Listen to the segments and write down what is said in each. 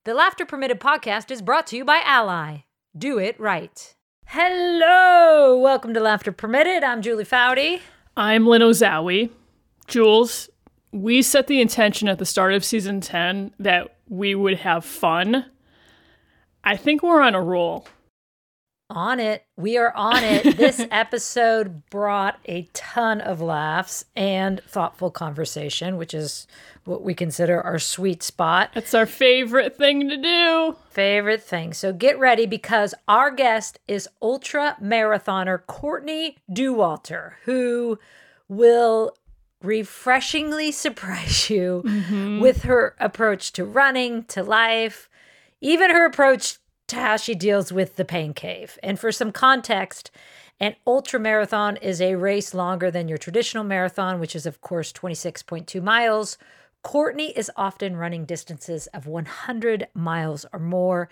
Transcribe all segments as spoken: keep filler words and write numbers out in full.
The Laughter Permitted podcast is brought to you by Ally. Do it right. Hello, welcome to Laughter Permitted. I'm Julie Foudy. I'm Lynn Ozawi. Jules, we set the intention at the start of season ten that we would have fun. I think we're on a roll. On it. We are on it. This episode brought a ton of laughs and thoughtful conversation, which is what we consider our sweet spot. It's our favorite thing to do. Favorite thing. So get ready because our guest is ultra marathoner Courtney Dauwalter, who will refreshingly surprise you mm-hmm. with her approach to running, to life, even her approach to how she deals with the pain cave. And for some context, an ultra marathon is a race longer than your traditional marathon, which is, of course, twenty-six point two miles. Courtney is often running distances of one hundred miles or more.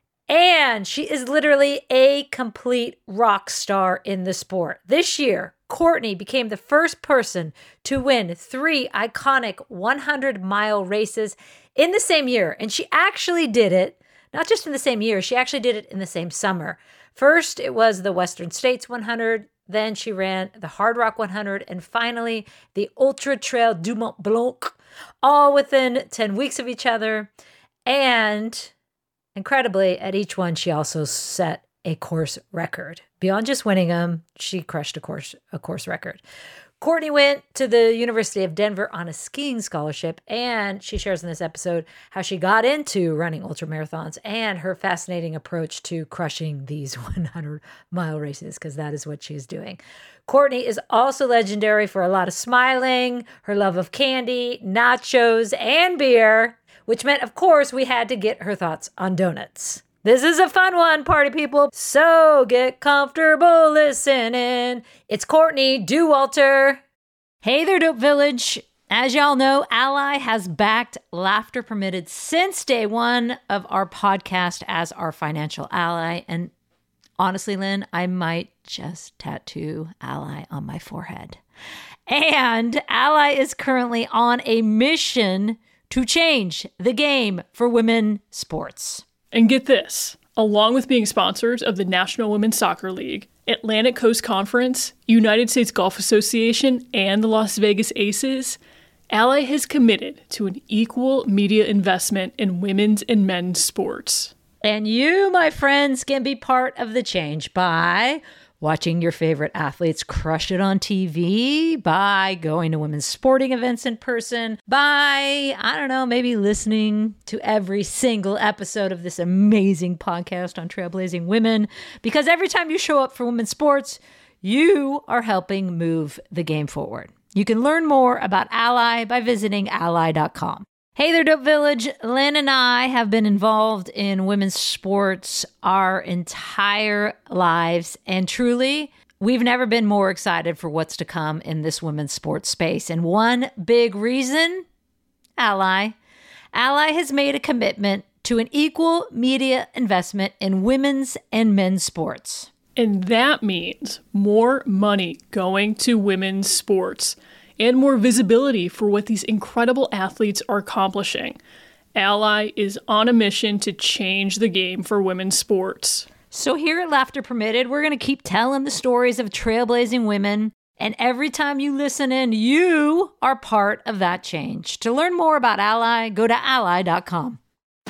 And she is literally a complete rock star in the sport. This year, Courtney became the first person to win three iconic hundred mile races in the same year. And she actually did it not just in the same year, she actually did it in the same summer. First, it was the Western States one hundred. Then she ran the Hard Rock one hundred. And finally, the Ultra Trail du Mont Blanc, all within ten weeks of each other. And incredibly, at each one, she also set a course record. Beyond just winning them, she crushed a course, a course record. Courtney went to the University of Denver on a skiing scholarship, and she shares in this episode how she got into running ultramarathons and her fascinating approach to crushing these hundred mile races, because that is what she's doing. Courtney is also legendary for a lot of smiling, her love of candy, nachos, and beer, which meant, of course, we had to get her thoughts on donuts. This is a fun one, party people. So get comfortable listening. It's Courtney Dauwalter. Hey there, Dope Village. As y'all know, Ally has backed Laughter Permitted since day one of our podcast as our financial ally. And honestly, Lynn, I might just tattoo Ally on my forehead. And Ally is currently on a mission to change the game for women sports. And get this, along with being sponsors of the National Women's Soccer League, Atlantic Coast Conference, United States Golf Association, and the Las Vegas Aces, Ally has committed to an equal media investment in women's and men's sports. And you, my friends, can be part of the change by watching your favorite athletes crush it on T V, by going to women's sporting events in person, by, I don't know, maybe listening to every single episode of this amazing podcast on trailblazing women. Because every time you show up for women's sports, you are helping move the game forward. You can learn more about Ally by visiting ally dot com. Hey there, Dope Village. Lynn and I have been involved in women's sports our entire lives. And truly, we've never been more excited for what's to come in this women's sports space. And one big reason, Ally. Ally has made a commitment to an equal media investment in women's and men's sports. And that means more money going to women's sports and more visibility for what these incredible athletes are accomplishing. Ally is on a mission to change the game for women's sports. So here at Laughter Permitted, we're going to keep telling the stories of trailblazing women. And every time you listen in, you are part of that change. To learn more about Ally, go to ally dot com.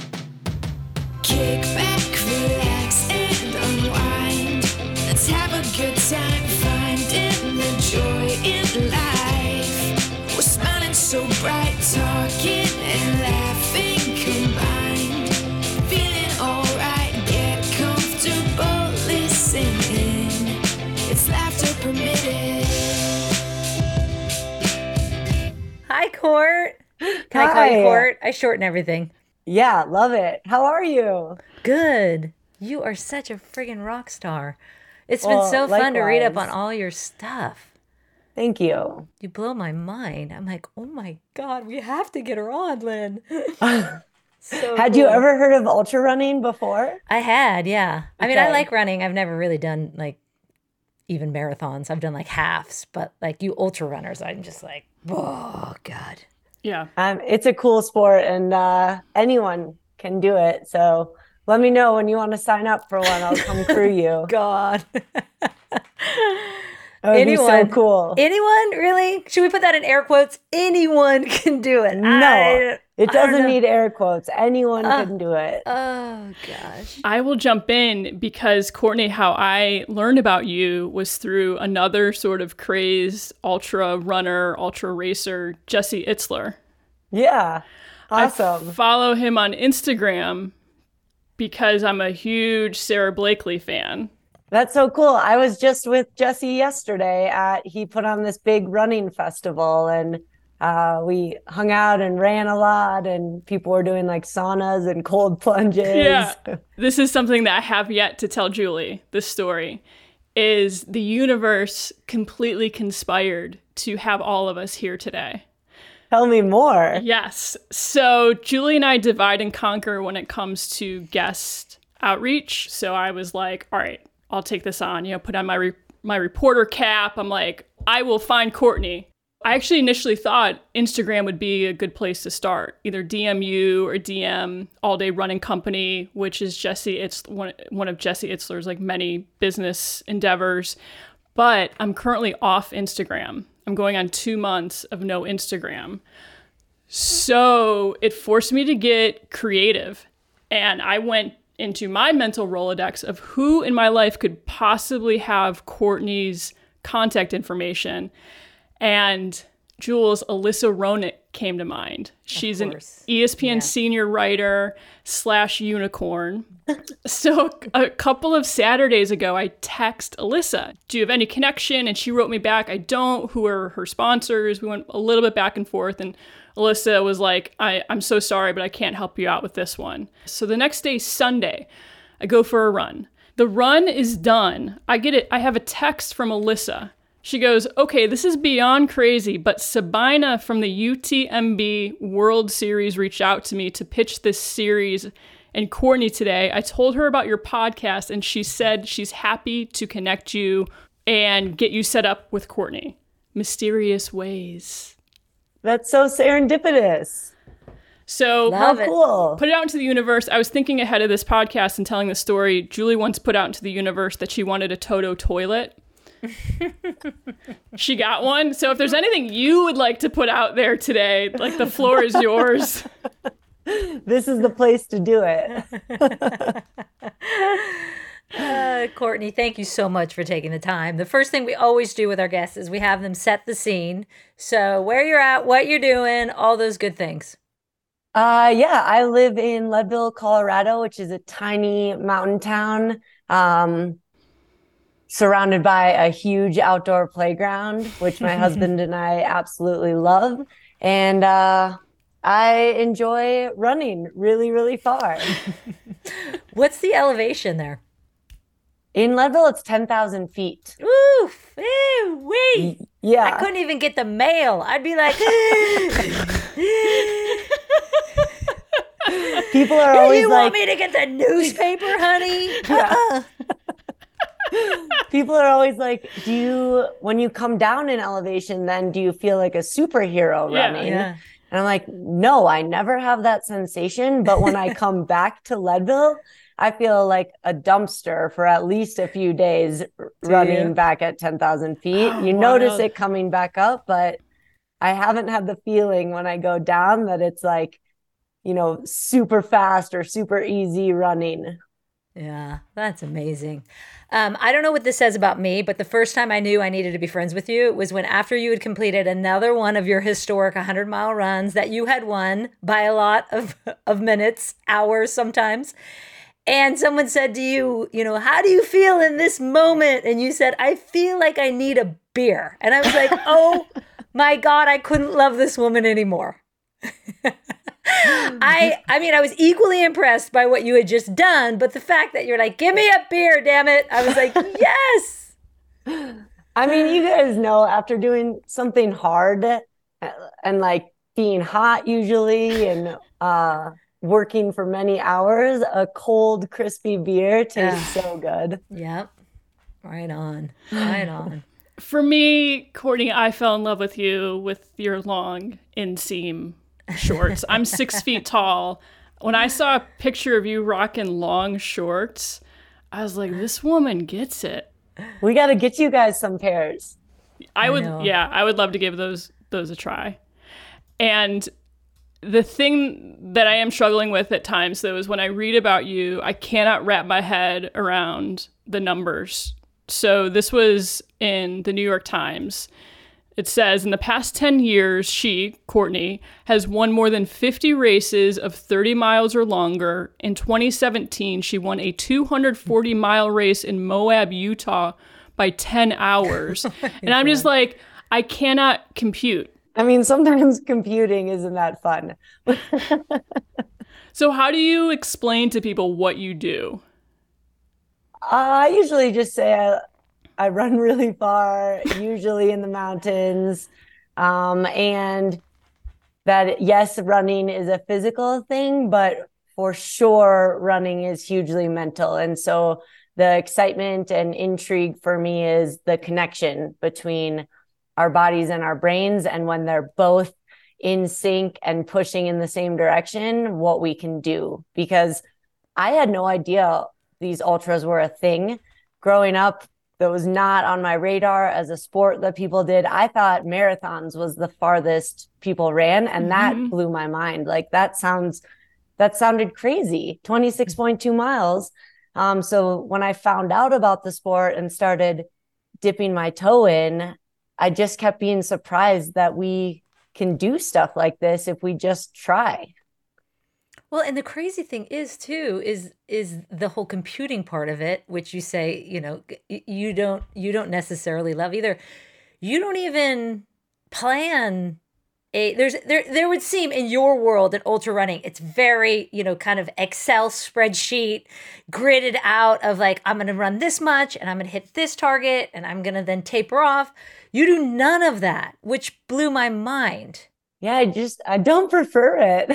Kick back, relax, and unwind. Let's have a good time finding the joy in life. We're smiling so bright, talking and laughing combined. Feeling alright, get comfortable listening. It's Laughter Permitted. Hi, Court. Can I call you Court? I shorten everything. Yeah, love it. How are you? Good. You are such a friggin' rock star. It's Well, been so fun to read up on likewise. all your stuff. Thank you. You blow my mind. I'm like, oh my God, we have to get her on, Lynn. So Had you cool. ever heard of ultra running before? I had, yeah. I mean, I Okay. like running. I've never really done like even marathons. I've done like halves, but like you ultra runners, I'm just like, oh God. Yeah. Um, it's a cool sport, and uh, anyone can do it. So let me know when you want to sign up for one. I'll come crew you. God. That would Anyone. be so cool. Anyone? Really? Should we put that in air quotes? Anyone can do it. No, I, it I don't doesn't know. need air quotes. Anyone Uh, can do it. Oh, gosh. I will jump in because, Courtney, how I learned about you was through another sort of crazed ultra runner, ultra racer, Jesse Itzler. Yeah. I Awesome. follow him on Instagram because I'm a huge Sarah Blakely fan. That's so cool. I was just with Jesse yesterday at, he put on this big running festival, and uh, we hung out and ran a lot, and people were doing like saunas and cold plunges. Yeah. This is something that I have yet to tell Julie, this story, is the universe completely conspired to have all of us here today. Tell me more. Yes. So Julie and I divide and conquer when it comes to guest outreach. So I was like, all right, I'll take this on, you know, put on my re- my reporter cap. I'm like, I will find Courtney. I actually initially thought Instagram would be a good place to start, either D M you or D M All Day Running Company, which is Jesse. It's one, one of Jesse Itzler's like many business endeavors. But I'm currently off Instagram. I'm going on two months of no Instagram. So it forced me to get creative. And I went into my mental Rolodex of who in my life could possibly have Courtney's contact information. And Jules, Alyssa Ronick came to mind. She's an course. E S P N Yeah. senior writer slash unicorn. So a couple of Saturdays ago, I text Alyssa, do you have any connection? And she wrote me back, I don't. Who are her sponsors? We went a little bit back and forth, and Alyssa was like, I, I'm so sorry, but I can't help you out with this one. So the next day, Sunday, I go for a run. The run is done. I get it. I have a text from Alyssa. She goes, okay, this is beyond crazy, but Sabina from the U T M B World Series reached out to me to pitch this series. And Courtney today, I told her about your podcast, and she said she's happy to connect you and get you set up with Courtney. Mysterious ways. That's so serendipitous. So Love How it. cool. put it out into the universe. I was thinking ahead of this podcast and telling the story. Julie once put out into the universe that she wanted a Toto toilet. She got one. So if there's anything you would like to put out there today, like the floor is yours. This is the place to do it. Uh, Courtney, thank you so much for taking the time. The first thing we always do with our guests is we have them set the scene. So where you're at, what you're doing, all those good things. Uh, yeah, I live in Leadville, Colorado, which is a tiny mountain town, um, surrounded by a huge outdoor playground, which my husband and I absolutely love. And uh, I enjoy running really, really far. What's the elevation there? In Leadville, it's ten thousand feet. Oof, ew, wee. I Yeah. couldn't even get the mail. I'd be like, People are do always you like, want me to get the newspaper, honey? Uh-uh. people are always like, do you, when you come down in elevation, then do you feel like a superhero Yeah. running? Yeah. And I'm like, no, I never have that sensation. But when I come back to Leadville, I feel like a dumpster for at least a few days r- running you? back at ten thousand feet. Oh, You notice wild. it coming back up, but I haven't had the feeling when I go down that it's like, you know, super fast or super easy running. Yeah, that's amazing. Um, I don't know what this says about me, but the first time I knew I needed to be friends with you was when after you had completed another one of your historic one hundred mile runs that you had won by a lot of, of minutes, hours sometimes. And someone said to you, you know, how do you feel in this moment? And you said, I feel like I need a beer. And I was like, oh my God, I couldn't love this woman anymore. I I mean, I was equally impressed by what you had just done, but the fact that you're like, give me a beer, damn it. I was like, yes. I mean, you guys know after doing something hard uh, and like being hot usually and uh, working for many hours, a cold, crispy beer tastes so good. Yep. Right on. Right on. For me, Courtney, I fell in love with you with your long inseam shorts. I'm six feet tall. When I saw a picture of you rocking long shorts, I was like, this woman gets it. We got to get you guys some pairs. I, I would, know. yeah, I would love to give those those a try. And the thing that I am struggling with at times, though, is when I read about you, I cannot wrap my head around the numbers. So this was in the New York Times. It says, in the past ten years, she, Courtney, has won more than fifty races of thirty miles or longer. In twenty seventeen, she won a two hundred forty mile race in Moab, Utah by ten hours. Oh and I'm God. just like, I cannot compute. I mean, sometimes computing isn't that fun. So how do you explain to people what you do? Uh, I usually just say I, I run really far, usually in the mountains. Um, and that, yes, running is a physical thing, but for sure, running is hugely mental. And so the excitement and intrigue for me is the connection between our bodies and our brains. And when they're both in sync and pushing in the same direction, what we can do. Because I had no idea these ultras were a thing. Growing up, that was not on my radar as a sport that people did. I thought marathons was the farthest people ran, and that mm-hmm. blew my mind. Like that sounds, that sounded crazy, twenty-six point two miles. Um, so when I found out about the sport and started dipping my toe in, I just kept being surprised that we can do stuff like this if we just try. Well, and the crazy thing is too is is the whole computing part of it, which you say, you know, you don't you don't necessarily love either. You don't even plan a there's there there would seem in your world in ultra running, it's very, you know, kind of Excel spreadsheet gridded out of like, I'm going to run this much and I'm going to hit this target and I'm going to then taper off. You do none of that, which blew my mind. Yeah, I just I don't prefer it.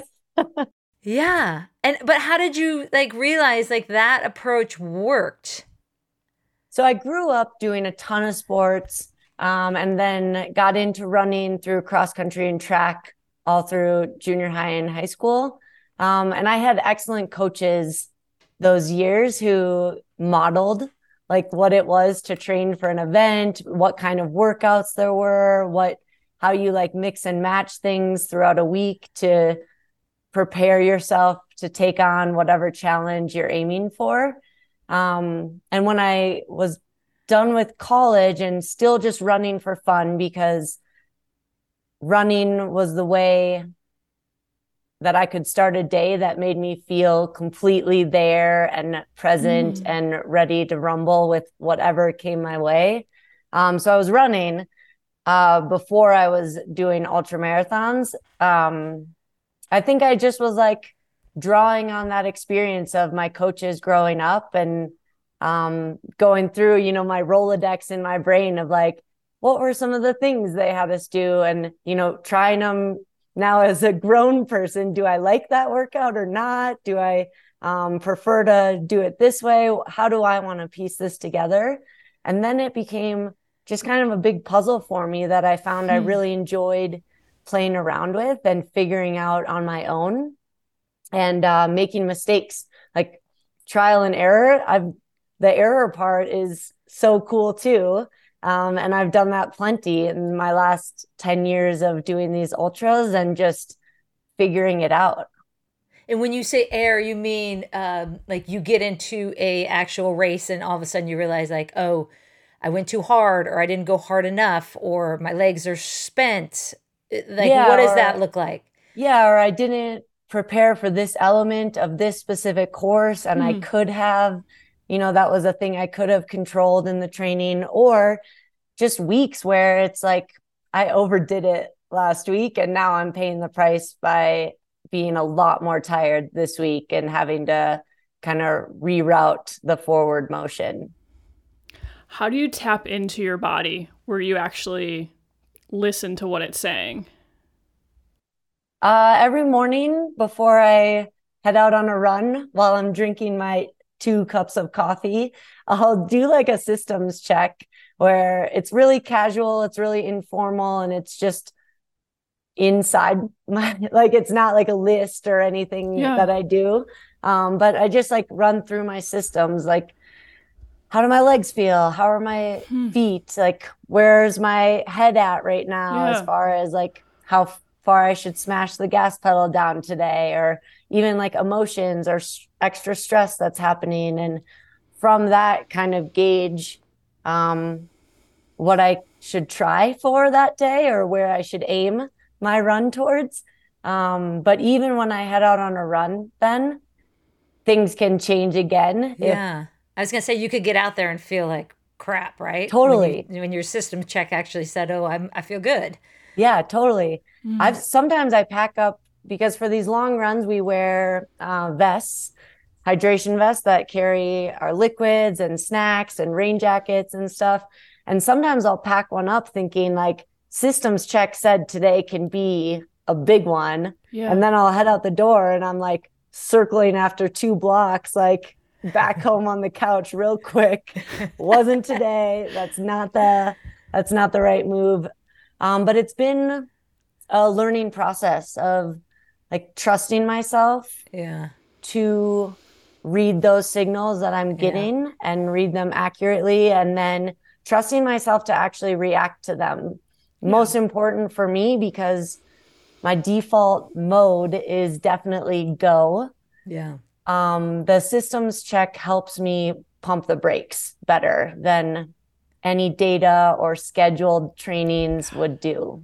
Yeah. And but how did you like realize like that approach worked? So I grew up doing a ton of sports, um, and then got into running through cross country and track all through junior high and high school. Um, and I had excellent coaches those years who modeled like what it was to train for an event, what kind of workouts there were, what how you like mix and match things throughout a week to prepare yourself to take on whatever challenge you're aiming for. Um, and when I was done with college and still just running for fun, because running was the way that I could start a day that made me feel completely there and present mm. and ready to rumble with whatever came my way. Um, so I was running uh, before I was doing ultra marathons. Um, I think I just was like drawing on that experience of my coaches growing up and um, going through, you know, my Rolodex in my brain of like, what were some of the things they had us do? And, you know, trying them now as a grown person. Do I like that workout or not? Do I um, prefer to do it this way? How do I want to piece this together? And then it became just kind of a big puzzle for me that I found hmm. I really enjoyed playing around with and figuring out on my own and uh, making mistakes, like trial and error. I've the error part is so cool too. Um, and I've done that plenty in my last ten years of doing these ultras and just figuring it out. And when you say error, you mean um, like you get into a actual race and all of a sudden you realize like, oh, I went too hard or I didn't go hard enough or my legs are spent. Like, yeah, what does or, that look like? Yeah, or I didn't prepare for this element of this specific course and mm. I could have, you know, that was a thing I could have controlled in the training, or just weeks where it's like I overdid it last week and now I'm paying the price by being a lot more tired this week and having to kind of reroute the forward motion. How do you tap into your body where you actually listen to what it's saying? Uh, every morning before I head out on a run, while I'm drinking my two cups of coffee, I'll do like a systems check where it's really casual, it's really informal, and it's just inside my, like, it's not like a list or anything Yeah. that I do. Um, but I just like run through my systems. Like, how do my legs feel? How are my Hmm. feet? Like, where's my head at right now, as Yeah. far as like how far I should smash the gas pedal down today, or even like emotions or s- extra stress that's happening. And from that, kind of gauge um, what I should try for that day or where I should aim my run towards. Um, but even when I head out on a run, then things can change again. If Yeah. I was going to say you could get out there and feel like crap, right? Totally. When, you, when your system check actually said, "Oh, I'm I feel good." Yeah, totally. Mm. I've sometimes I pack up, because for these long runs we wear uh, vests, hydration vests that carry our liquids and snacks and rain jackets and stuff. And sometimes I'll pack one up thinking like systems check said today can be a big one. Yeah. And then I'll head out the door and I'm like circling after two blocks, like back home on the couch real quick. Wasn't today. That's not the that's not the right move. Um, but it's been a learning process of like trusting myself Yeah. to read those signals that I'm getting and read them accurately, and then trusting myself to actually react to them. Most important for me, because my default mode is definitely go. Yeah. Um, the systems check helps me pump the brakes better than any data or scheduled trainings would do.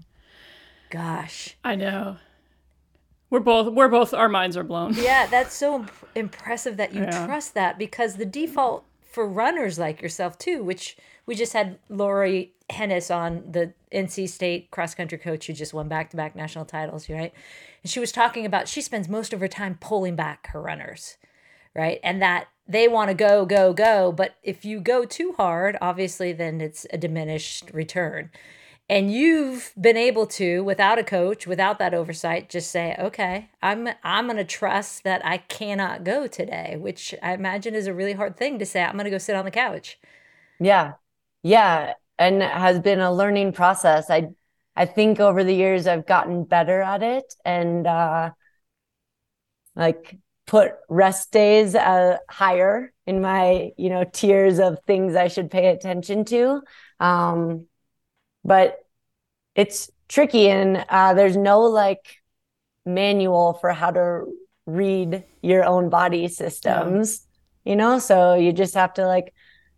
Gosh. I know. We're both, we're both, our minds are blown. Yeah, that's so imp- impressive that you Yeah. trust that, because the default for runners like yourself too, which we just had Lori Hennis on, the N C State cross country coach who just won back-to-back national titles, right? And she was talking about she spends most of her time pulling back her runners, right? And that they want to go, go, go. But if you go too hard, obviously then it's a diminished return. And you've been able to, without a coach, without that oversight, just say, okay, I'm I'm going to trust that I cannot go today, which I imagine is a really hard thing to say. I'm going to go sit on the couch. Yeah. Yeah. And it has been a learning process. I I think over the years I've gotten better at it, and uh like put rest days uh higher in my, you know, tiers of things I should pay attention to. Um but it's tricky, and uh there's no like manual for how to read your own body systems, you know, so you just have to like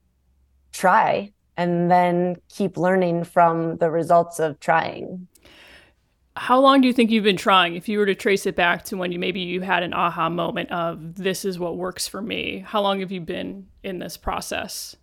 try and then keep learning from the results of trying. How long do you think you've been trying? If you were to trace it back to when you maybe you had an aha moment of this is what works for me, how long have you been in this process?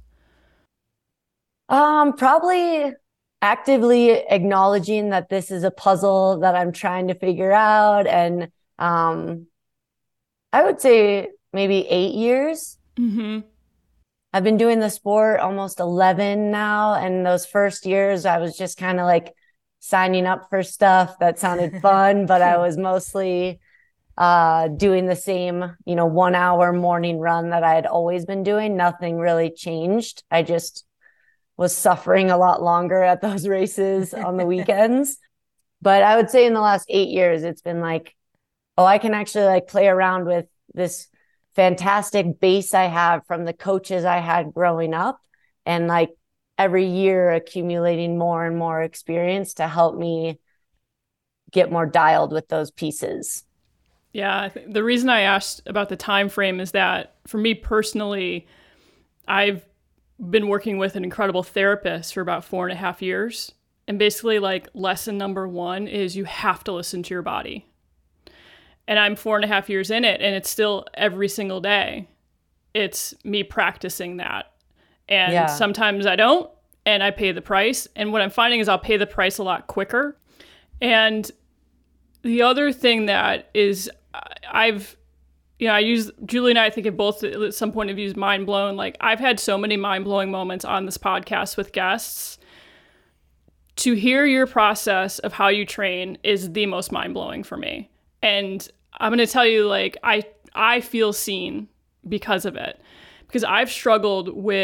Um, probably actively acknowledging that this is a puzzle that I'm trying to figure out. And um, I would say maybe eight years. Mm-hmm. I've been doing the sport almost eleven now. And those first years, I was just kind of like signing up for stuff that sounded fun, but I was mostly uh, doing the same, you know, one hour morning run that I had always been doing. Nothing really changed. I just was suffering a lot longer at those races on the weekends. But I would say in the last eight years, it's been like, oh, I can actually like play around with this fantastic base I have from the coaches I had growing up, and like every year accumulating more and more experience to help me get more dialed with those pieces. Yeah, I think the reason I asked about the time frame is that for me personally, I've been working with an incredible therapist for about four and a half years. And basically, like, lesson number one is you have to listen to your body. And I'm four and a half years in it, and it's still every single day. It's me practicing that. And Yeah. sometimes I don't, and I pay the price. And what I'm finding is I'll pay the price a lot quicker. And the other thing that is I've, you know, I use, Julie and I, I think have both at some point have used mind blown. Like, I've had so many mind blowing moments on this podcast with guests. To hear your process of how you train is the most mind blowing for me. And I'm going to tell you, like, I, I feel seen because of it, because I've struggled with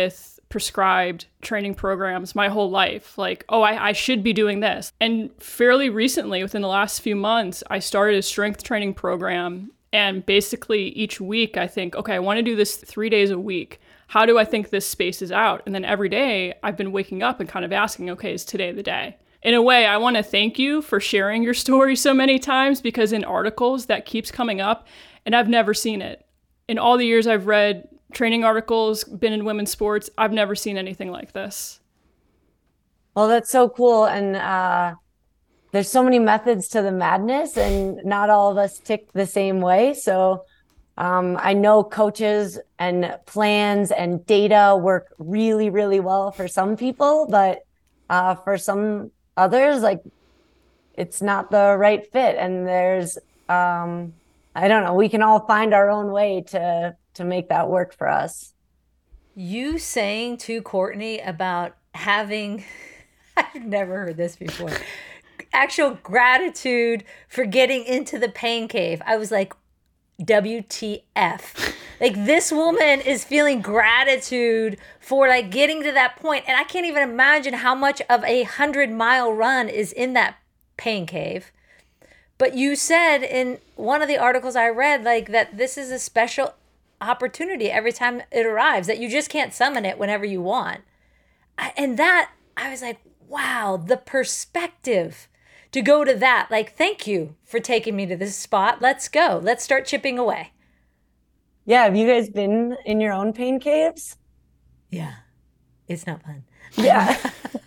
prescribed training programs my whole life. Like, oh, I, I should be doing this. And fairly recently, within the last few months, I started a strength training program. And basically each week I think, okay, I want to do this three days a week. How do I think this spaces out? And then every day I've been waking up and kind of asking, okay, is today the day? In a way, I want to thank you for sharing your story so many times, because in articles that keeps coming up and I've never seen it. In all the years I've read training articles, been in women's sports, I've never seen anything like this. Well, that's so cool. And uh, there's so many methods to the madness, and not all of us tick the same way. So um, I know coaches and plans and data work really, really well for some people, but uh, for some others, like, it's not the right fit. And there's, um, I don't know, we can all find our own way to to make that work for us. You saying to Courtney about having, I've never heard this before, actual gratitude for getting into the pain cave. I was like, W T F. Like, this woman is feeling gratitude for like getting to that point. And I can't even imagine how much of a hundred mile run is in that pain cave. But you said in one of the articles I read, like, that this is a special opportunity every time it arrives, that you just can't summon it whenever you want. I, and that, I was like, wow, the perspective to go to that. Like, thank you for taking me to this spot. Let's go. Let's start chipping away. Yeah. Have you guys been in your own pain caves? Yeah. It's not fun. Yeah.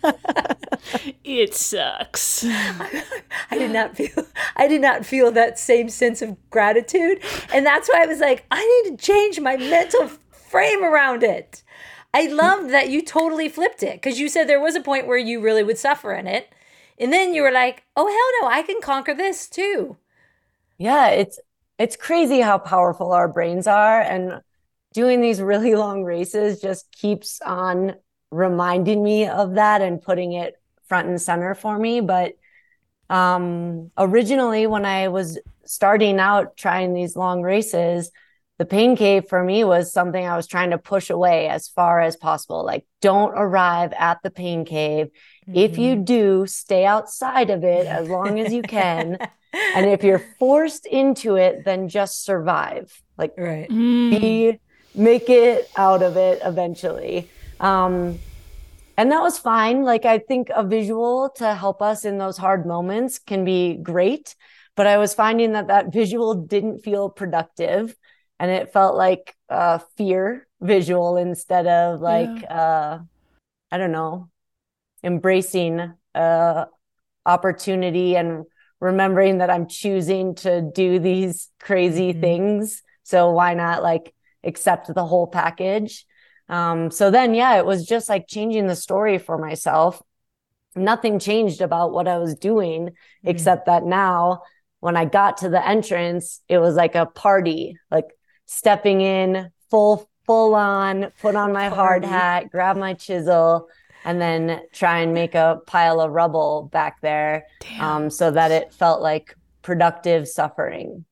It sucks. I did not feel I did not feel that same sense of gratitude. And that's why I was like, I need to change my mental frame around it. I loved that you totally flipped it, because you said there was a point where you really would suffer in it. And then you were like, oh, hell no, I can conquer this too. Yeah, it's it's crazy how powerful our brains are. And doing these really long races just keeps on reminding me of that and putting it front and center for me. But um, originally, when I was starting out trying these long races, the pain cave for me was something I was trying to push away as far as possible. Like, don't arrive at the pain cave. Mm-hmm. If you do, stay outside of it as long as you can. And if you're forced into it, then just survive. Like, right. be, make it out of it eventually. Um, And that was fine. Like, I think a visual to help us in those hard moments can be great, but I was finding that that visual didn't feel productive, and it felt like a fear visual instead of like, yeah. uh, I don't know, embracing uh, opportunity and remembering that I'm choosing to do these crazy mm-hmm. things. So why not like accept the whole package? Um, so then, yeah, it was just like changing the story for myself. Nothing changed about what I was doing, mm-hmm. except that now when I got to the entrance, it was like a party, like stepping in full, full on, put on my party. hard hat, grab my chisel, and then try and make a pile of rubble back there. Um, so that it felt like productive suffering.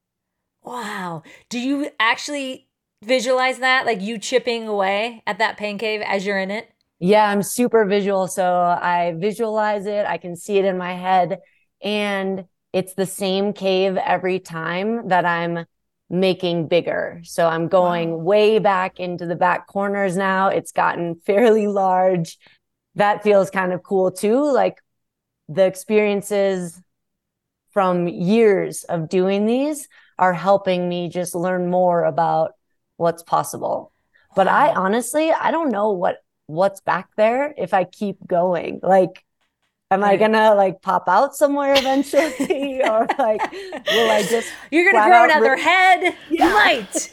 Wow. Do you actually visualize that, like you chipping away at that pain cave as you're in it? Yeah, I'm super visual. So I visualize it. I can see it in my head. And it's the same cave every time that I'm making bigger. So I'm going wow. way back into the back corners now. It's gotten fairly large. That feels kind of cool too. Like, the experiences from years of doing these are helping me just learn more about what's possible. But I honestly, I don't know what what's back there if I keep going. Like, am right. I gonna like pop out somewhere eventually? Or like, will I just You're gonna grow another re- head? Yeah. You might.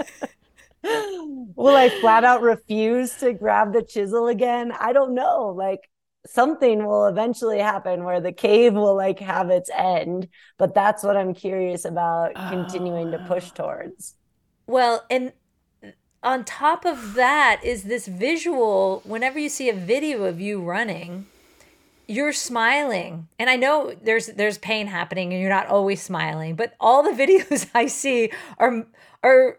Will I flat out refuse to grab the chisel again? I don't know. Like, something will eventually happen where the cave will like have its end. But that's what I'm curious about oh. continuing to push towards. Well, and on top of that is this visual. Whenever you see a video of you running, you're smiling. And I know there's there's pain happening and you're not always smiling, but all the videos I see are are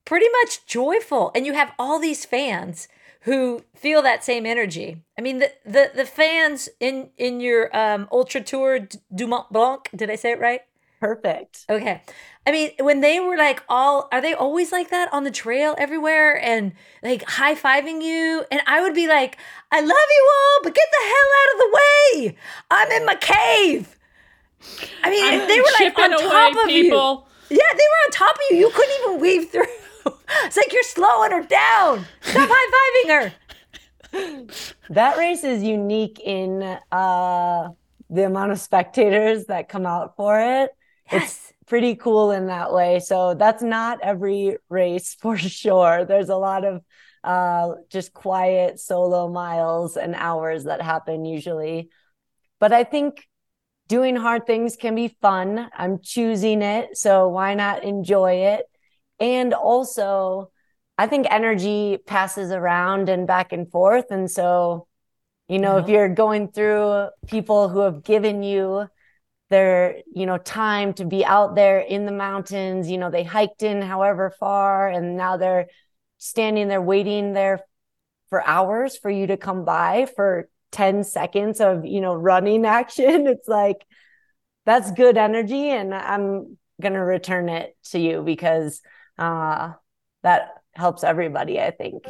pretty much joyful. And you have all these fans who feel that same energy. I mean, the the, the fans in, in your um, Ultra Tour du Mont Blanc, did I say it right? Perfect. Okay. I mean, when they were like all, are they always like that on the trail everywhere and like high-fiving you? And I would be like, I love you all, but get the hell out of the way. I'm in my cave. I mean, I'm they were like on chipping top away, of people. you. Yeah, they were on top of you. You couldn't even weave through. It's like you're slowing her down. Stop high-fiving her. That race is unique in uh, the amount of spectators that come out for it. Yes. It's pretty cool in that way. So that's not every race for sure. There's a lot of uh, just quiet solo miles and hours that happen usually. But I think doing hard things can be fun. I'm choosing it. So why not enjoy it? And also, I think energy passes around and back and forth. And so, you know, Yeah. if you're going through people who have given you their, you know, time to be out there in the mountains, you know, they hiked in however far, and now they're standing there waiting there for hours for you to come by for ten seconds of, you know, running action. It's like, that's good energy. And I'm going to return it to you because uh, that helps everybody, I think.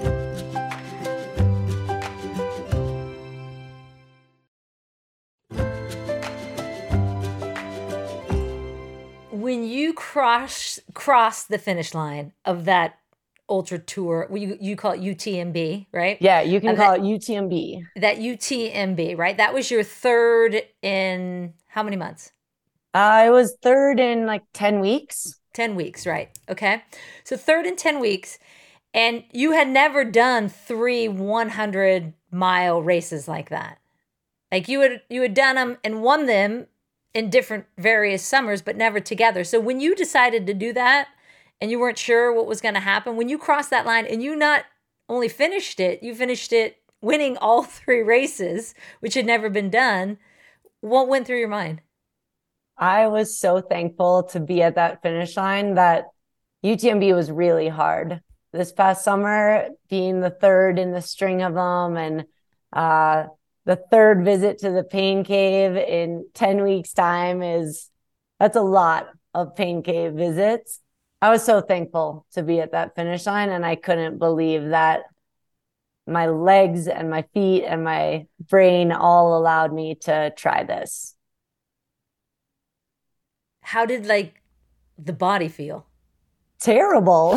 When you cross cross the finish line of that Ultra Tour, you you call it U T M B, right? Yeah, you can And call that- it U T M B. That U T M B, right? That was your third in how many months? I was third in like ten weeks. ten weeks, right? Okay. So third in ten weeks. And you had never done three one hundred mile races like that. Like you had you had done them and won them in different various summers, but never together. So when you decided to do that and you weren't sure what was going to happen, when you crossed that line and you not only finished it, you finished it winning all three races, which had never been done, what went through your mind? I was so thankful to be at that finish line. That U T M B was really hard. This past summer, being the third in the string of them, and uh, the third visit to the Pain Cave in ten weeks time is, that's a lot of Pain Cave visits. I was so thankful to be at that finish line, and I couldn't believe that my legs and my feet and my brain all allowed me to try this. How did like the body feel? Terrible.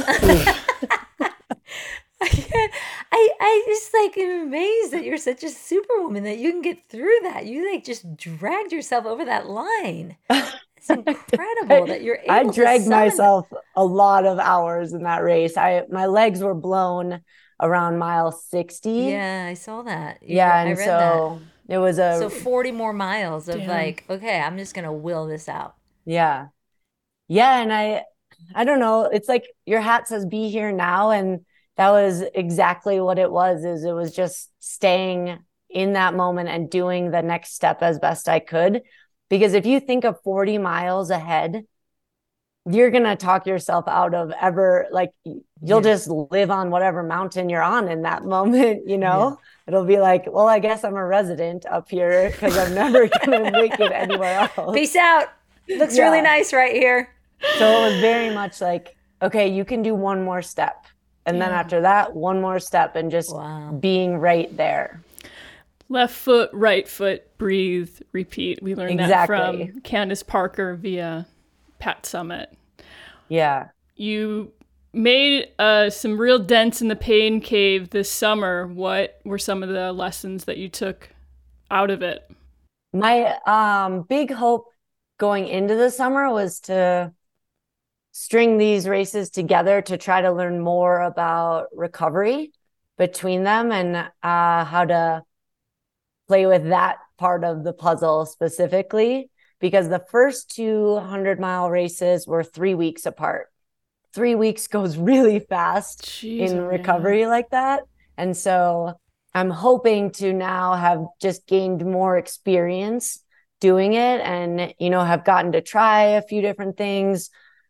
I can't, I, I just like am amazed that you're such a superwoman that you can get through that. You like just dragged yourself over that line. It's incredible that you're able I to dragged summon- myself a lot of hours in that race. I my legs were blown around mile sixty. Yeah, I saw that. You- Yeah, I and read so it was that. a So forty more miles of Damn. like, okay, I'm just gonna will this out. yeah. Yeah, and I I don't know, it's like your hat says be here now, and that was exactly what it was. Is it was just staying in that moment and doing the next step as best I could. Because if you think of forty miles ahead, you're going to talk yourself out of ever, like, you'll Yeah. just live on whatever mountain you're on in that moment, you know? It'll be like, well, I guess I'm a resident up here because I'm never going to make it anywhere else. Peace out. Looks Yeah. really nice right here. So it was very much like, okay, you can do one more step. And then Yeah. after that, one more step, and just Wow. being right there. Left foot, right foot, breathe, repeat. We learned that Exactly. from Candace Parker via Pat Summit. Yeah. You made uh, some real dents in the Pain Cave this summer. What were some of the lessons that you took out of it? My um, big hope going into the summer was to string these races together to try to learn more about recovery between them, and uh, how to play with that part of the puzzle specifically, because the first two hundred mile races were three weeks apart. Three weeks goes really fast Jeez, in oh, yeah. recovery like that. And so I'm hoping to now have just gained more experience doing it, and, you know, have gotten to try a few different things,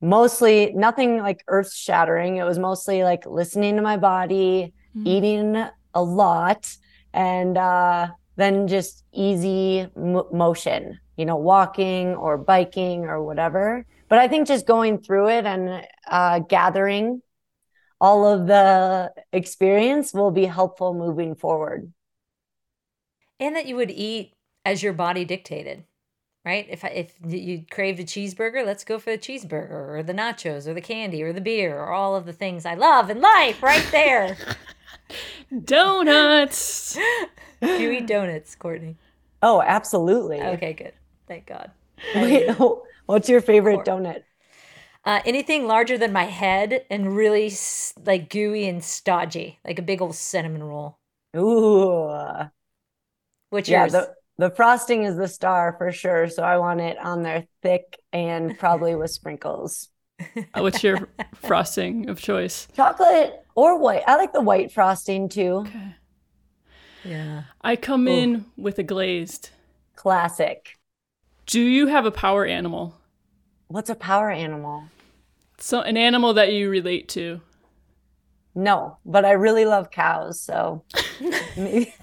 mostly nothing like earth shattering. It was mostly like listening to my body, mm-hmm. eating a lot, and uh, then just easy m- motion, you know, walking or biking or whatever. But I think just going through it and uh, gathering all of the experience will be helpful moving forward. And that you would eat as your body dictated, right? If I, if you craved a cheeseburger, let's go for the cheeseburger or the nachos or the candy or the beer or all of the things I love in life right there. Donuts. Do you eat donuts, Courtney? Oh, absolutely. Okay, good. Thank God. Wait, what's your favorite donut? Uh, anything larger than my head and really like gooey and stodgy, like a big old cinnamon roll. Ooh. What's yeah, yours? The, the frosting is the star for sure. So I want it on there thick and probably with sprinkles. What's your frosting of choice? Chocolate or white. I like the white frosting too. Okay. Yeah. I come Ooh. in with a glazed. Classic. Do you have a power animal? What's a power animal? So an animal that you relate to. No, but I really love cows, so maybe.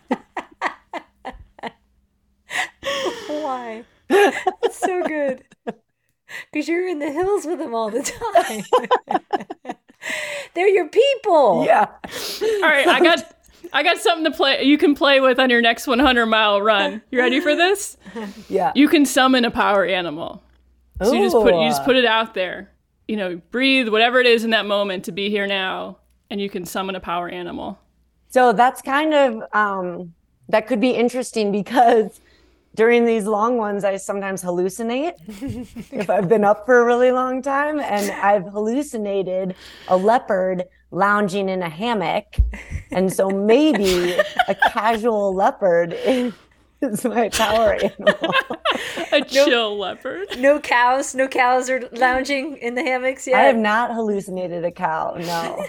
Why? It's so good. Because you're in the hills with them all the time. They're your people. Yeah. All right, I got I got something to play you can play with on your next one hundred mile run. You ready for this? Yeah. You can summon a power animal. So you just put you just put it out there. You know, breathe whatever it is in that moment to be here now, and you can summon a power animal. So that's kind of um that could be interesting because during these long ones I sometimes hallucinate if I've been up for a really long time, and I've hallucinated a leopard lounging in a hammock, and so maybe a casual leopard is is my power animal. A chill leopard. No cows. No cows are lounging in the hammocks yet. I have not hallucinated a cow. No.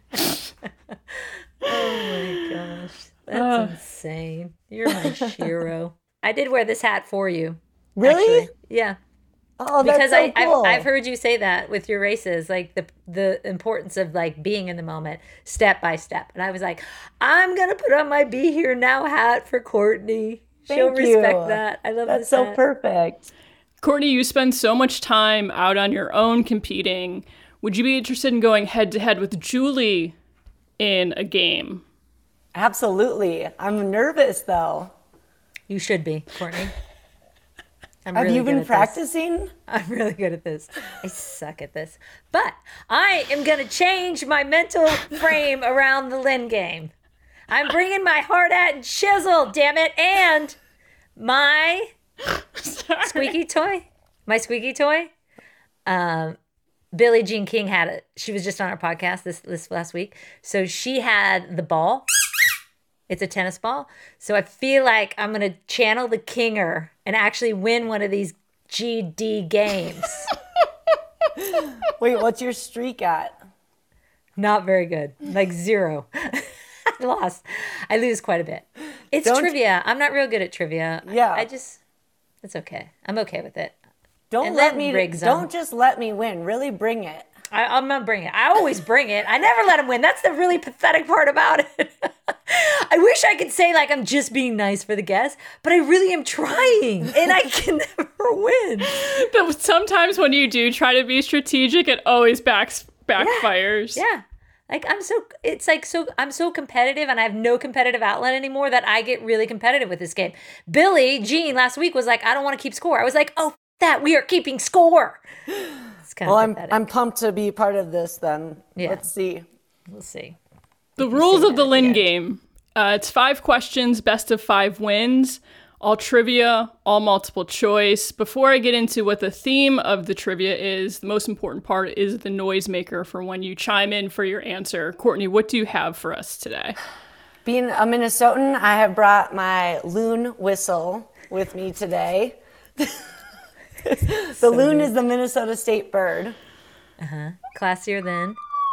Oh my gosh. That's Uh. insane. You're my hero. I did wear this hat for you. Really? Actually. Yeah. Oh, that's Because so I, cool. I've, I've heard you say that with your races, like the the importance of like being in the moment, step by step. And I was like, I'm gonna put on my Be Here Now hat for Courtney. She'll Thank you. respect that. I love That's this so hat. perfect. Courtney, you spend so much time out on your own competing. Would you be interested in going head to head with Julie in a game? Absolutely. I'm nervous though. You should be, Courtney. I'm Have really you good been at this. practicing? I'm really good at this. I suck at this. But I am going to change my mental frame around the Lynn game. I'm bringing my hard hat and chisel, damn it, and my squeaky toy. My squeaky toy. Um, Billie Jean King had it. She was just on our podcast this, this last week. So she had the ball. It's a tennis ball. So I feel like I'm going to channel the Kinger and actually win one of these G D games. Wait, what's your streak at? Not very good. Like zero. I lost. I lose quite a bit. It's Don't- trivia. I'm not real good at trivia. Yeah. I, I just, it's okay. I'm okay with it. Don't And let then me rigs 'em. don't just let me win. Really bring it. I, I'm going to bring it. I always bring it. I never let him win. That's the really pathetic part about it. I wish I could say like I'm just being nice for the guests, but I really am trying and I can never win. But sometimes when you do try to be strategic, it always backs backfires. Yeah. Like I'm so, it's like so, I'm so competitive and I have no competitive outlet anymore that I get really competitive with this game. Billie Jean last week was like, I don't want to keep score. I was like, oh, f- that we are keeping score. It's kind Well, of I'm pathetic. I'm pumped to be part of this then. Yeah. Let's see. We'll see. The rules of the at the Lynn end. game. Uh, it's five questions, best of five wins, all trivia, all multiple choice. Before I get into what the theme of the trivia is, the most important part is the noisemaker for when you chime in for your answer. Courtney, what do you have for us today? Being a Minnesotan, I have brought my loon whistle with me today. The loon is the Minnesota state bird. Classier than.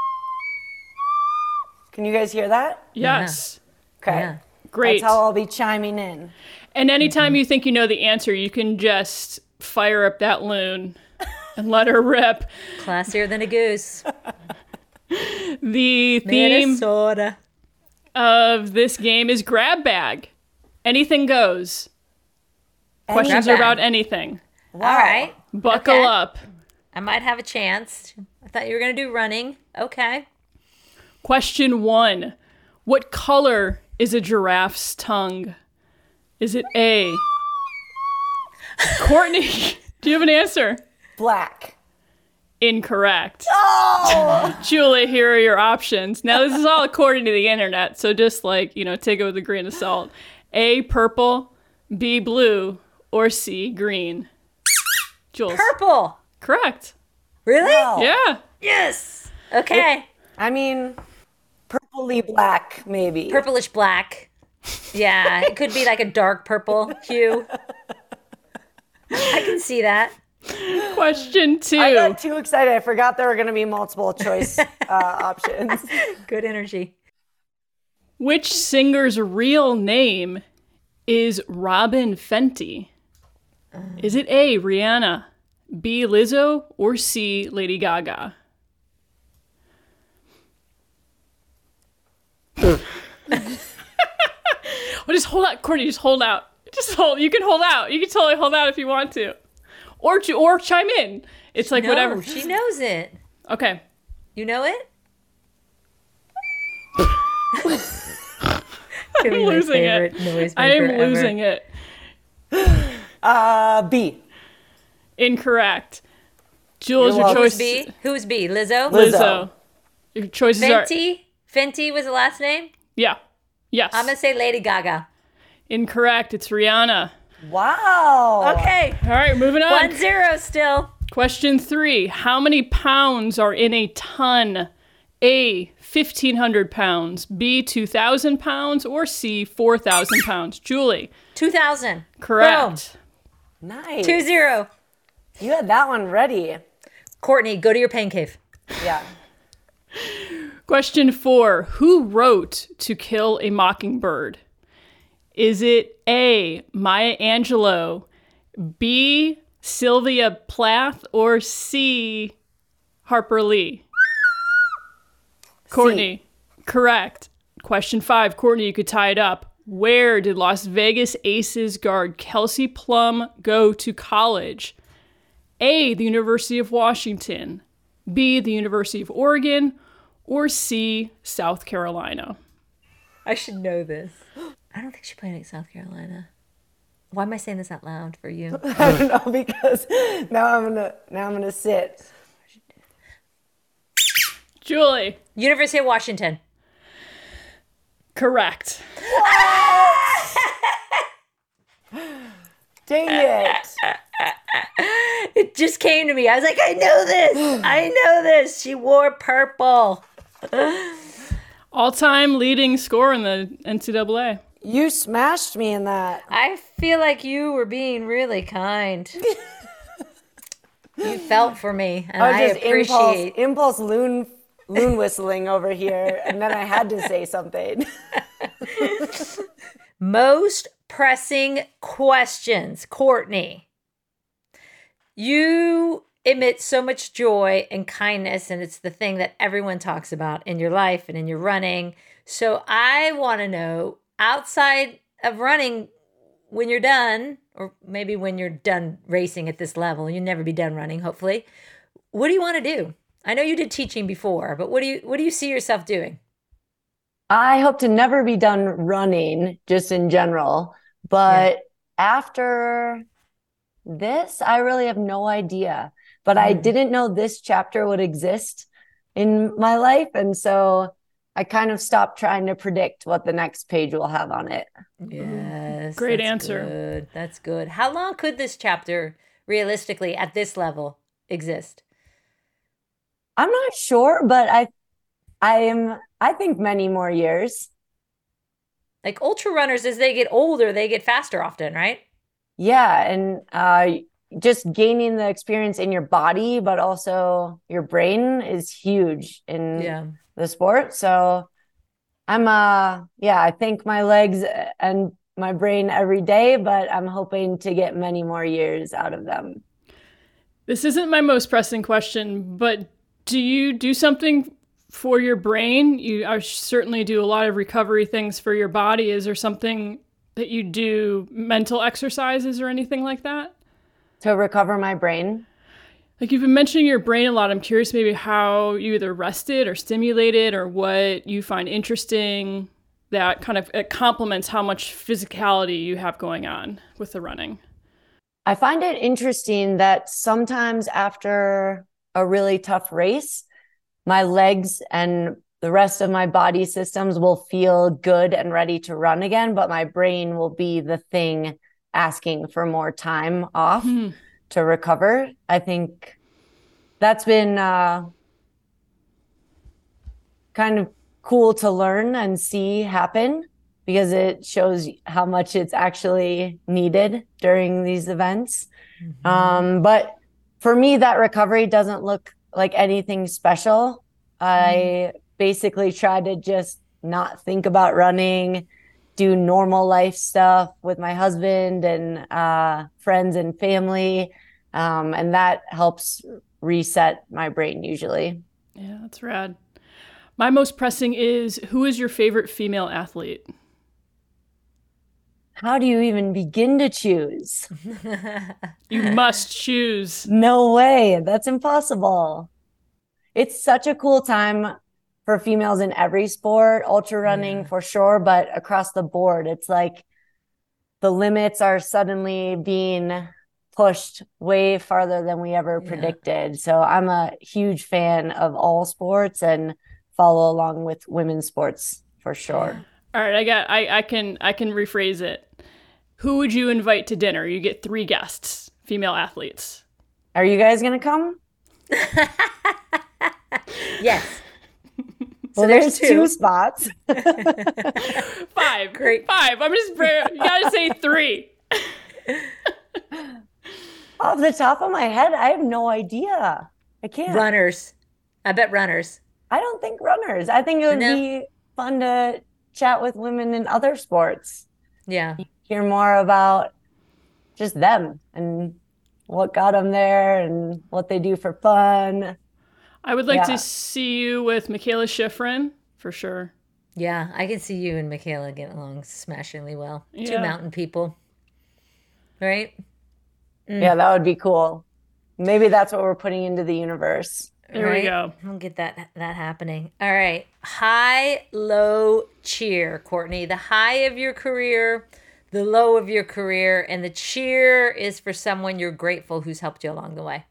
Can you guys hear that? Yes. Okay. Yeah. Great. That's how I'll be chiming in. And anytime you think you know the answer, you can just fire up that loon and let her rip. Classier than a goose. The theme Minnesota. of this game is grab bag. Anything goes. Questions Grab are about bag. anything. All right. Buckle Okay. up. I might have a chance. I thought you were going to do running. Okay. Question one. What color is a giraffe's tongue? Is it A? Courtney, do you have an answer? Black. Incorrect. Oh! Julie, here are your options. Now, this is all according to the internet, so just like, you know, take it with a grain of salt. A, purple, B, blue, or C, green. Jules. Purple. Correct. Really? No. Yeah. Yes. Okay. I mean, purpley black, maybe. Purplish black. Yeah, it could be like a dark purple hue. I can see that. Question two. I got too excited. I forgot there were going to be multiple choice uh, options. Good energy. Which singer's real name is Robin Fenty? Is it A, Rihanna, B, Lizzo, or C, Lady Gaga? Well, just hold out, Courtney. Just hold out. Just hold. You can hold out. You can totally hold out if you want to, or ch- or chime in. It's like No, whatever. she knows it. Okay. You know it? I'm losing it. I am losing it. Uh, B. Incorrect. Jules, You're your welcome. Who's choice. B? Who's B? Lizzo? Liz- Lizzo. Your choices are Fenty? Fenty was the last name? yeah, yes. I'm going to say Lady Gaga. Incorrect. It's Rihanna. Wow. Okay. All right, moving on. One zero still. Question three. How many pounds are in a ton? A, fifteen hundred pounds, B, two thousand pounds, or C, four thousand pounds? Julie. two thousand. Correct. Nice. two zero. You had that one ready. Courtney, go to your pain cave. Yeah. Question four. Who wrote To Kill a Mockingbird? Is it A, Maya Angelou, B, Sylvia Plath, or C, Harper Lee? Courtney. Correct. Question five. Courtney, you could tie it up. Where did Las Vegas Aces guard Kelsey Plum go to college? A, the University of Washington, B, the University of Oregon, or C, South Carolina? I should know this. I don't think she played at South Carolina. Why am I saying this out loud for you? I don't know because now I'm gonna now I'm gonna sit. Julie. University of Washington. Correct. Dang it! It just came to me. I was like, I know this. I know this. She wore purple. All-time leading scorer in the N C double A. You smashed me in that. I feel like you were being really kind. You felt for me, and I was I, just appreciate. impulse impulse loon loon whistling over here, and then I had to say something. Most pressing questions, Courtney. You emit so much joy and kindness, and it's the thing that everyone talks about in your life and in your running. So I want to know, outside of running, when you're done, or maybe when you're done racing at this level, you'll never be done running, hopefully. What do you want to do? I know you did teaching before, but what do you what do you see yourself doing? I hope to never be done running, just in general. But after this, I really have no idea. But I Mm. didn't know this chapter would exist in my life. And so I kind of stopped trying to predict what the next page will have on it. Yes. Great that's answer. Good. That's good. How long could this chapter realistically at this level exist? I'm not sure, but I I am I think many more years. Like ultra runners, as they get older, they get faster often, right? Yeah, and uh just gaining the experience in your body, but also your brain is huge in the sport. So I'm uh yeah, I thank my legs and my brain every day, but I'm hoping to get many more years out of them. This isn't my most pressing question, but do you do something for your brain? You I certainly do a lot of recovery things for your body. Is there something that you do, mental exercises or anything like that? To recover my brain? Like you've been mentioning your brain a lot. I'm curious maybe how you either rested or stimulated or what you find interesting that kind of it complements how much physicality you have going on with the running. I find it interesting that sometimes after a really tough race, my legs and the rest of my body systems will feel good and ready to run again, but my brain will be the thing asking for more time off mm. to recover. I think that's been uh, kind of cool to learn and see happen, because it shows how much it's actually needed during these events. Mm-hmm. Um, but for me, that recovery doesn't look like anything special. Mm. I basically try to just not think about running, do normal life stuff with my husband and uh, friends and family. Um, and that helps reset my brain usually. Yeah, that's rad. My most pressing is, who is your favorite female athlete? How do you even begin to choose? You must choose. No way. That's impossible. It's such a cool time for females in every sport, ultra running yeah. for sure, but across the board, it's like the limits are suddenly being pushed way farther than we ever yeah. predicted. So I'm a huge fan of all sports and follow along with women's sports for sure. All right, I got I, I can I can rephrase it. Who would you invite to dinner? You get three guests, female athletes. Are you guys gonna come? Yes. So well, there's, there's two. two spots. Five. Great. Five. I'm just, you gotta say three. Off the top of my head, I have no idea. I can't. Runners. I bet runners. I don't think runners. I think it would no. be fun to chat with women in other sports. Yeah. Hear more about just them and what got them there and what they do for fun. I would like yeah. to see you with Mikaela Shiffrin, for sure. Yeah, I can see you and Mikaela get along smashingly well. Yeah. Two mountain people. Right? Mm. Yeah, that would be cool. Maybe that's what we're putting into the universe. There right? we go. I'll get that that happening. All right. High, low, cheer, Courtney. The high of your career, the low of your career, and the cheer is for someone you're grateful who's helped you along the way.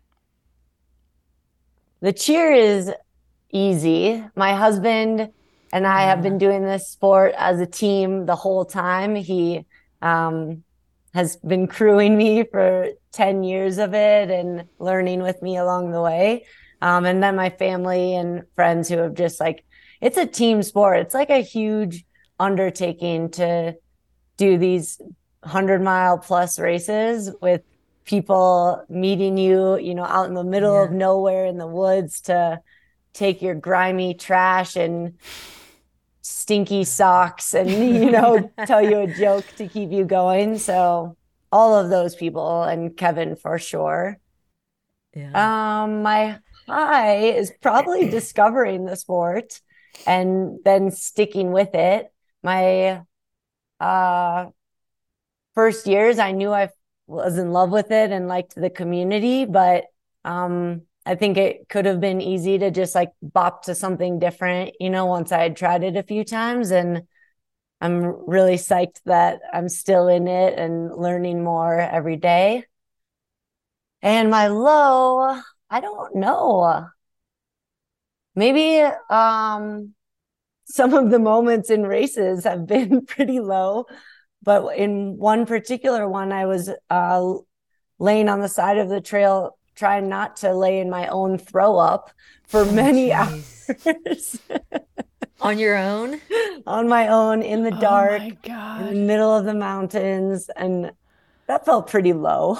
The cheer is easy. My husband and I yeah. have been doing this sport as a team the whole time. He um, has been crewing me for ten years of it and learning with me along the way. Um, and then my family and friends who have just like, it's a team sport. It's like a huge undertaking to do these hundred mile plus races with people meeting you, you know, out in the middle yeah. of nowhere in the woods to take your grimy trash and stinky socks and, you know, tell you a joke to keep you going. So all of those people and Kevin for sure. Yeah. Um, my high is probably discovering the sport and then sticking with it. My uh, first years, I knew I was in love with it and liked the community, but um, I think it could have been easy to just like bop to something different, you know, once I had tried it a few times. And I'm really psyched that I'm still in it and learning more every day. And my low, I don't know. Maybe um, some of the moments in races have been pretty low. But in one particular one, I was uh, laying on the side of the trail, trying not to lay in my own throw up for oh, many geez. hours. On your own? On my own, in the dark, oh my God. in the middle of the mountains. And that felt pretty low.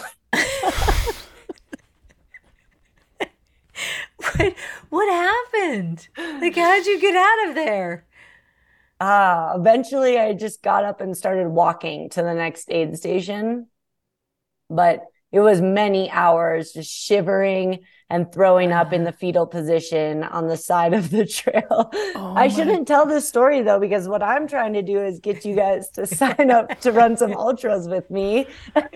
what, what happened? Like, how'd you get out of there? Uh, eventually I just got up and started walking to the next aid station, but it was many hours just shivering and throwing up in the fetal position on the side of the trail. Oh I my- shouldn't tell this story though, because what I'm trying to do is get you guys to sign up to run some ultras with me.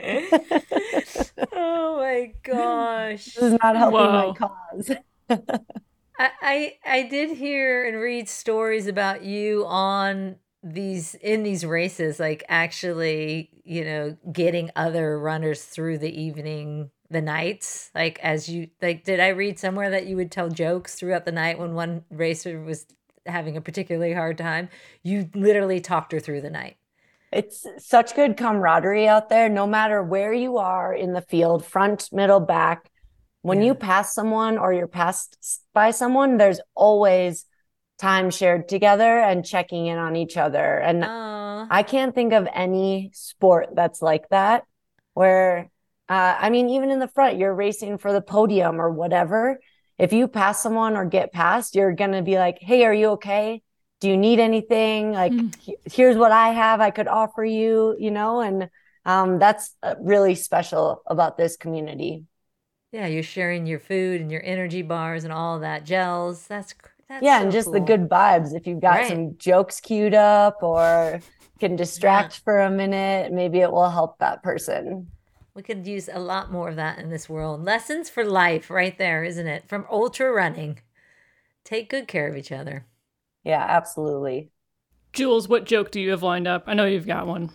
Oh my gosh. This is not helping Whoa. my cause. I, I I did hear and read stories about you on these in these races, like actually, you know, getting other runners through the evening, the nights. Like as you like, did I read somewhere that you would tell jokes throughout the night when one racer was having a particularly hard time? You literally talked her through the night. It's such good camaraderie out there, no matter where you are in the field, front, middle, back. When Yeah. you pass someone or you're passed by someone, there's always time shared together and checking in on each other. And Oh, I can't think of any sport that's like that, where, uh, I mean, even in the front, you're racing for the podium or whatever. If you pass someone or get past, you're going to be like, hey, are you okay? Do you need anything? Like, Hmm. he- here's what I have I could offer you, you know? And um, that's uh, really special about this community. yeah, you're sharing your food and your energy bars and all that gels. That's cr- that's Yeah, so and just the cool. good vibes. If you've got Right. some jokes queued up or can distract for a minute, maybe it will help that person. We could use a lot more of that in this world. Lessons for life, right there, isn't it? From ultra running. Take good care of each other. Yeah, absolutely. Jules, what joke do you have lined up? I know you've got one.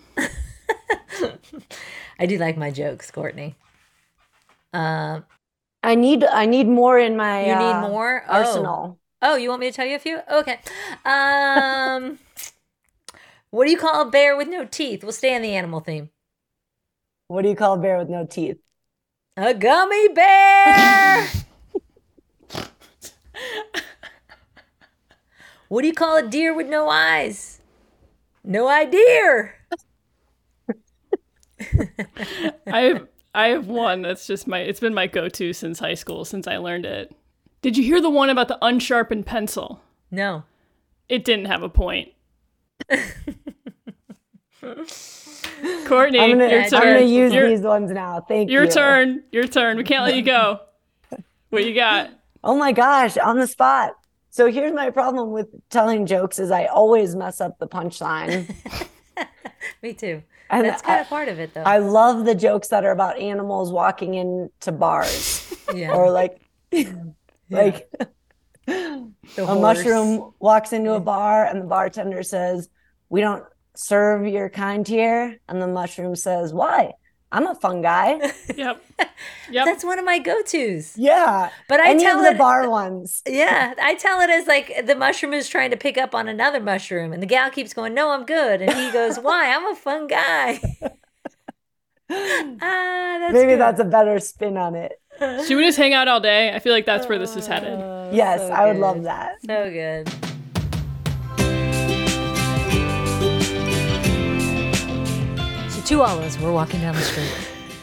I do like my jokes, Courtney. Um, I need I need more in my you uh, need more? Oh. arsenal. Oh, you want me to tell you a few? Okay. Um, what do you call a bear with no teeth? We'll stay on the animal theme. What do you call a bear with no teeth? A gummy bear. What do you call a deer with no eyes? No idea. I have I have one that's just my it's been my go-to since high school, since I learned it. Did you hear the one about the unsharpened pencil? No. It didn't have a point. Courtney, I'm gonna, your I'm turn. gonna use your, these ones now. Thank your you. turn. Your turn. We can't let you go. What you got? Oh my gosh, on the spot. So here's my problem with telling jokes is I always mess up the punchline. Me too. And That's kind I- of part of it, though. I love the jokes that are about animals walking into bars yeah. or like like The a horse. mushroom walks into a bar and the bartender says, "We don't serve your kind here." And the mushroom says, "Why? I'm a fun guy." Yep. Yep. That's one of my go-tos. Yeah. But I Any tell of the it- bar ones. Yeah, I tell it as like the mushroom is trying to pick up on another mushroom, and the gal keeps going, "No, I'm good," and he goes, "Why? I'm a fun guy." ah, that's Maybe good. that's a better spin on it. Should we just hang out all day? I feel like that's where this is headed. Oh, Yes, so I would good. love that. So good. So two olives. We're walking down the street.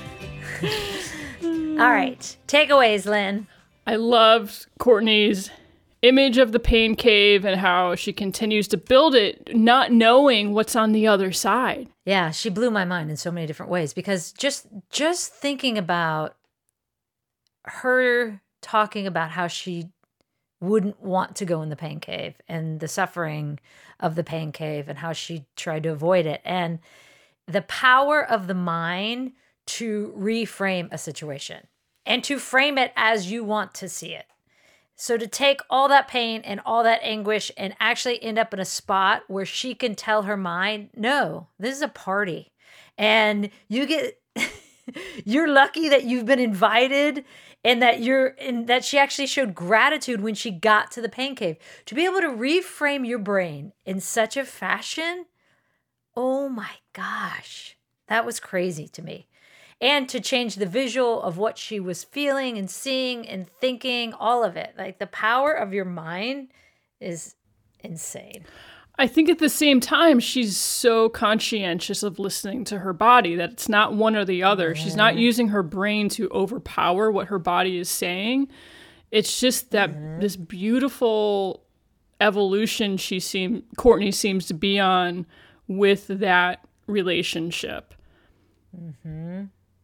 All right, takeaways, Lynn. I loved Courtney's image of the pain cave and how she continues to build it, not knowing what's on the other side. Yeah, she blew my mind in so many different ways because just just thinking about her talking about how she wouldn't want to go in the pain cave and the suffering of the pain cave and how she tried to avoid it and the power of the mind to reframe a situation and to frame it as you want to see it. So to take all that pain and all that anguish and actually end up in a spot where she can tell her mind, no, this is a party. And you get, you're lucky that you've been invited and that you're, and that she actually showed gratitude when she got to the pain cave. To be able to reframe your brain in such a fashion, oh my gosh, that was crazy to me. And to change the visual of what she was feeling and seeing and thinking, all of it. Like the power of your mind is insane. I think at the same time, she's so conscientious of listening to her body that it's not one or the other. She's not using her brain to overpower what her body is saying. It's just that mm-hmm. this beautiful evolution she seem Courtney seems to be on with that relationship. Mm-hmm.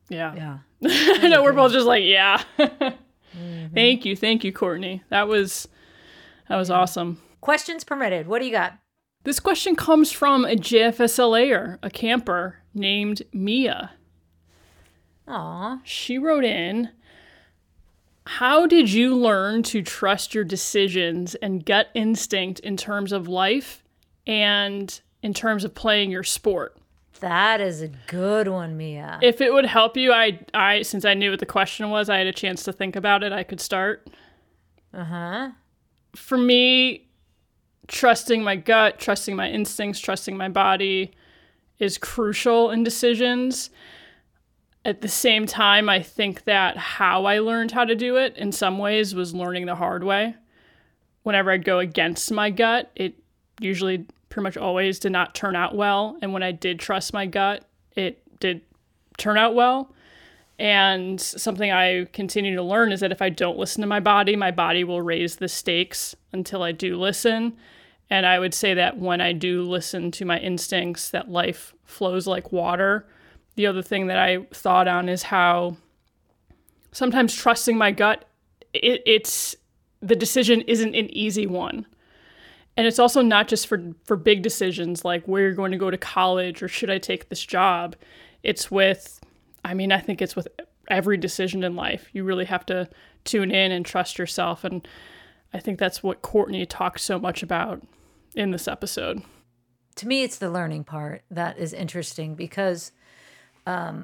Yeah. Yeah. I know we're both just like, yeah. mm-hmm. Thank you. Thank you, Courtney. That was, that was awesome. Questions permitted. What do you got? This question comes from a J F S L A-er, a camper named Mia. Aw. She wrote in, how did you learn to trust your decisions and gut instinct in terms of life and in terms of playing your sport? That is a good one, Mia. If it would help you, I, I, since I knew what the question was, I had a chance to think about it. I could start. Uh-huh. For me, trusting my gut, trusting my instincts, trusting my body is crucial in decisions. At the same time, I think that how I learned how to do it in some ways was learning the hard way. Whenever I'd go against my gut, it usually pretty much always did not turn out well. And when I did trust my gut, it did turn out well. And something I continue to learn is that if I don't listen to my body, my body will raise the stakes until I do listen. And I would say that when I do listen to my instincts, that life flows like water. The other thing that I thought on is how sometimes trusting my gut, it, it's the decision isn't an easy one. And it's also not just for, for big decisions like where you're going to go to college or should I take this job. It's with, I mean, I think it's with every decision in life. You really have to tune in and trust yourself. And I think that's what Courtney talked so much about in this episode. To me, it's the learning part that is interesting because um,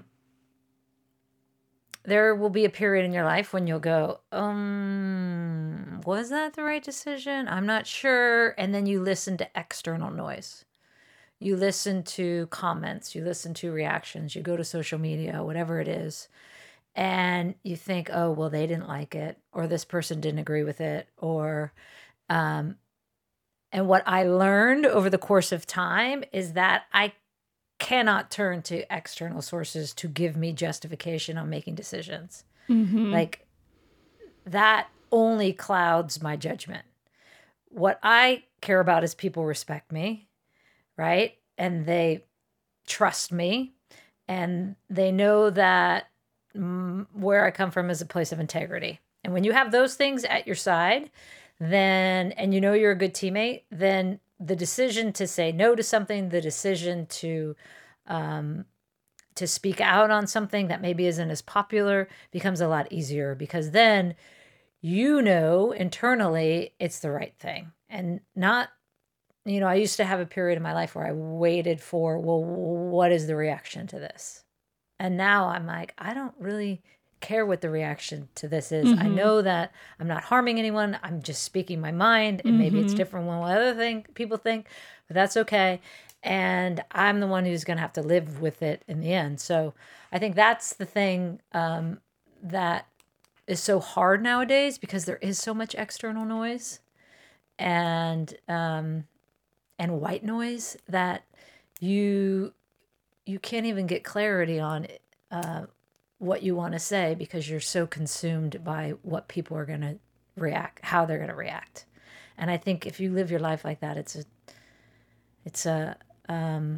there will be a period in your life when you'll go, um, was that the right decision? I'm not sure. And then you listen to external noise. You listen to comments, you listen to reactions, you go to social media, whatever it is, and you think, oh, well, they didn't like it, or this person didn't agree with it, or, um, and what I learned over the course of time is that I cannot turn to external sources to give me justification on making decisions. Mm-hmm. Like, that only clouds my judgment. What I care about is people respect me, right? And they trust me, and they know that mm, where I come from is a place of integrity. And when you have those things at your side, then, and you know you're a good teammate, then the decision to say no to something, the decision to um, to speak out on something that maybe isn't as popular becomes a lot easier, because then you know internally it's the right thing. And not, you know, I used to have a period in my life where I waited for, well, what is the reaction to this? And now I'm like, I don't really care what the reaction to this is. Mm-hmm. I know that I'm not harming anyone. I'm just speaking my mind, and mm-hmm. maybe it's different than what other thing people think, but that's okay. And I'm the one who's going to have to live with it in the end. So I think that's the thing um, that is so hard nowadays, because there is so much external noise and um, and white noise that you you can't even get clarity on uh, what you want to say, because you're so consumed by what people are going to react, how they're going to react. And I think if you live your life like that, it's a, it's a, um,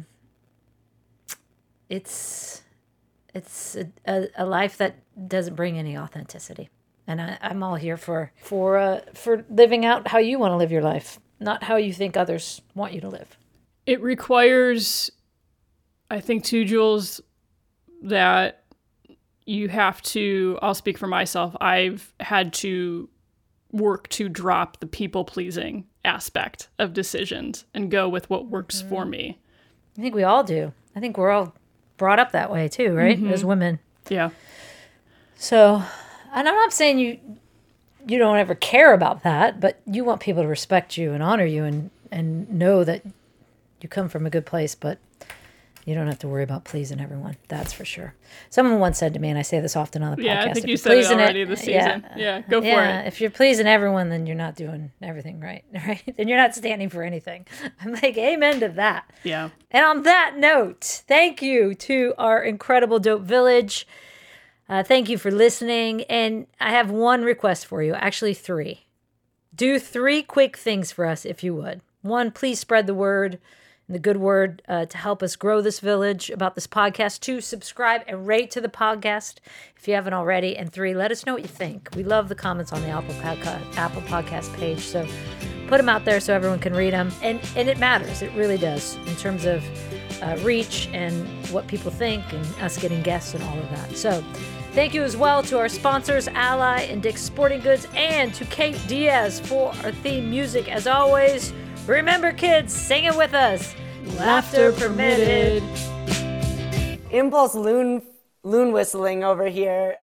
it's, it's a, a, a life that doesn't bring any authenticity. And I, I'm all here for, for, uh, for living out how you want to live your life, not how you think others want you to live. It requires, I think too, Jules, that you have to, I'll speak for myself, I've had to work to drop the people-pleasing aspect of decisions and go with what works mm-hmm. for me. I think we all do. I think we're all brought up that way too, right? Mm-hmm. As women. Yeah. So, and I'm not saying you you don't ever care about that, but you want people to respect you and honor you and, and know that you come from a good place, but you don't have to worry about pleasing everyone. That's for sure. Someone once said to me, and I say this often on the podcast. Yeah, I think if you said it already it, this season. Yeah, yeah go for yeah, it. If you're pleasing everyone, then you're not doing everything right, right? Then you're not standing for anything. I'm like, amen to that. Yeah. And on that note, thank you to our incredible Dope Village. Uh, thank you for listening. And I have one request for you, actually three. Do three quick things for us, if you would. One, please spread the word. and the good word uh, to help us grow this village about this podcast. Two, subscribe and rate to the podcast if you haven't already. And three, let us know what you think. We love the comments on the Apple Podcast, Apple Podcast page. So put them out there so everyone can read them. And, and it matters. It really does in terms of uh, reach and what people think and us getting guests and all of that. So thank you as well to our sponsors, Ally and Dick's Sporting Goods, and to Kate Diaz for our theme music. As always, remember, kids, sing it with us. Laughter permitted. Impulse loon loon whistling over here.